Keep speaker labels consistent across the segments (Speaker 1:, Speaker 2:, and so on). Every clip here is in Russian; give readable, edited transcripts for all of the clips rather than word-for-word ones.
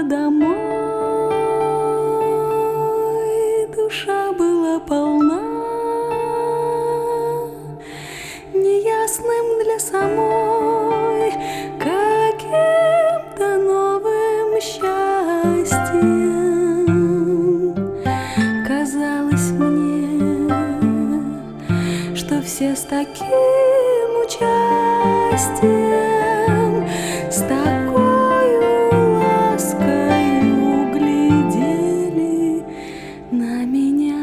Speaker 1: домой, душа была полна неясным для самой каким-то новым счастьем. Казалось мне, что все с таким участием, с такою ласкою глядели на меня.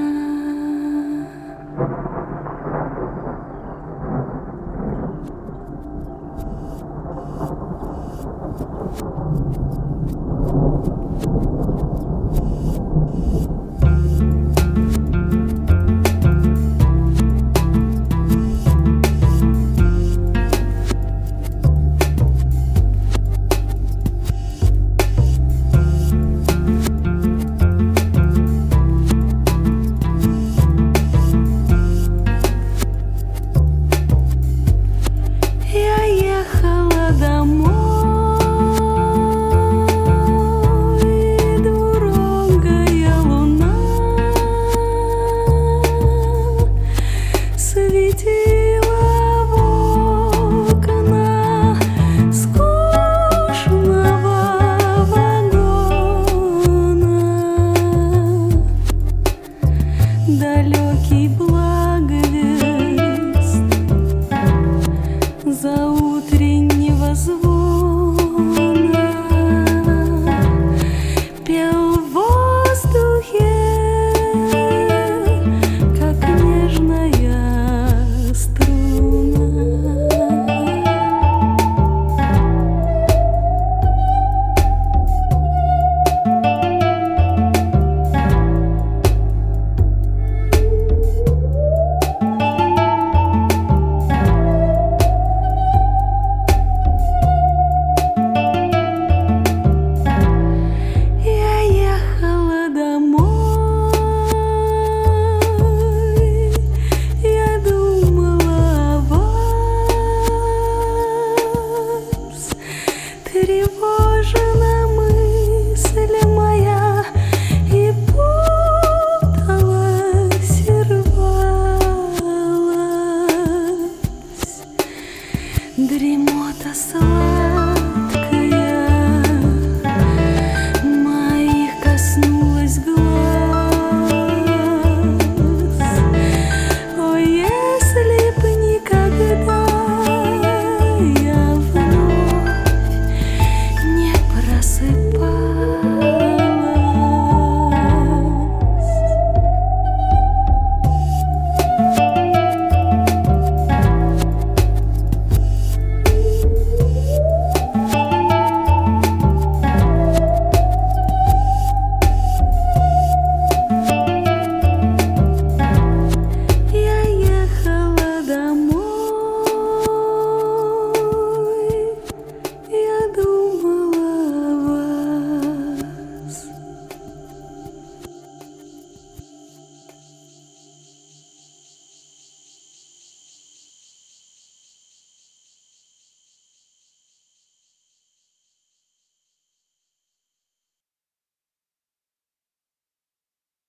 Speaker 1: Ехала домой, двурогая луна светила в окна скучного вагона. Далекий благовест заутреннего звона пел в воздухе, как нежная струна. Тревожена мысль моя и путалась, и рвалась. Дремота сладкая